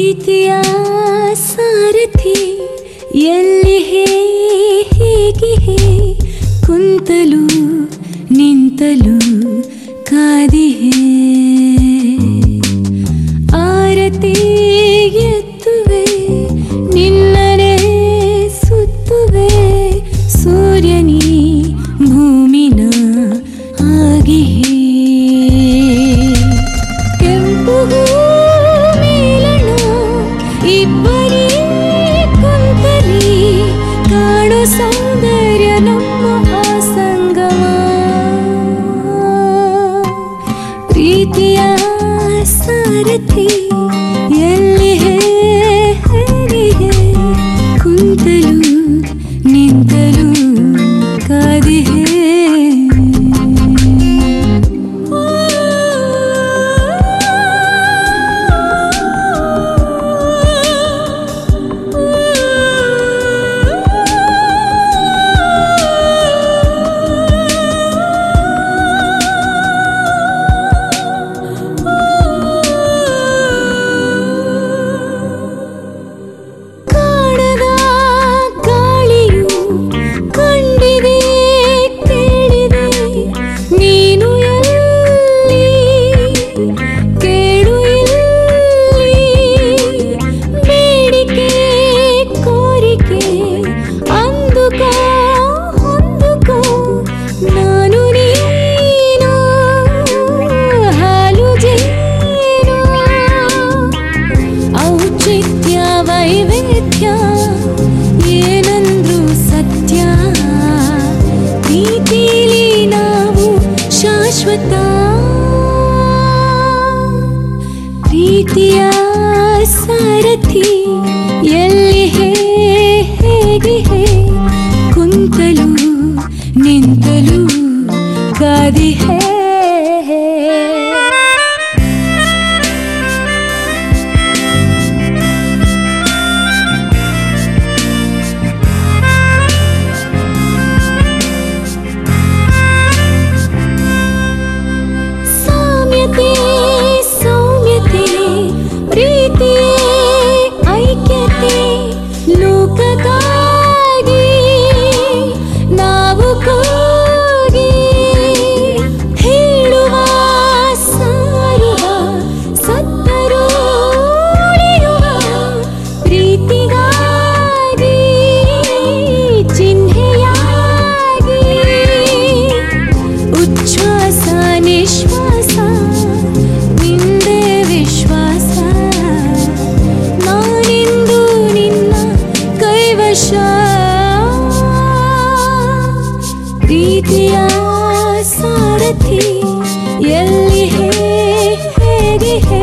ಪ್ರೀತಿಯ ಸಾರಥಿ ಎಲ್ಲಿ ಹೇಗೆ ಕುಂತಲು ನಿಂತಲು ಕಾದಿಹೆ ಆರತಿ ಎತ್ತುವೆ ನಿನ್ನನೆ ಸುತ್ತುವೆ ಸೂರ್ಯನಿ ಭೂಮಿನ ಆಗಿಹೆ ಕೆಂಪು ಮೇಲಣ ಇಬ್ಬರಿ ಕುಂತಲಿ ಕಾಣು ಸೌಂದರ್ಯ ನಮ್ಮ ಸಂಗಮ ಪ್ರೀತಿಯ ಸಾರಥಿ ಎಲ್ಲಿ ಹೇಗೆ ಕುಂತಲು ನಿಂತಲು ಕಾದಿಹೆ ವೈವಿಧ್ಯ ಏನಂದ್ರು ಸತ್ಯ ಪ್ರೀತಿಲಿ ನಾವು ಶಾಶ್ವತ ಪ್ರೀತಿಯ ಸಾರಥಿ ಎಲ್ಲಿ ಹೇಗೆ ಕುಂತಲು ನಿಂತಲು ಕಾದಿಹೆ ಸೌಮ್ಯತೆ ಪ್ರೀತಿ ಐಕ್ಯತೆ ಲೋಕಕ್ಕಾಗಿ ನಾವು ಕೂಗಿ ಹೇಳುವ ಸಾರುವ ಸತ್ತರೂ ಉಳಿಯುವ ಪ್ರೀತಿಗಾಗಿ ಚಿಹ್ನೆಯಾಗಿ ಉಚ್ಛ್ವಾಸ ನಿಶ್ವಾಸ ನಿಂದೆ ವಿಶ್ವಾಸ ನಾನಿಂದು ನಿನ್ನ ಕೈವಶ ಪ್ರೀತಿಯ ಸಾರಥಿ ಎಲ್ಲಿ ಹೇಗೆ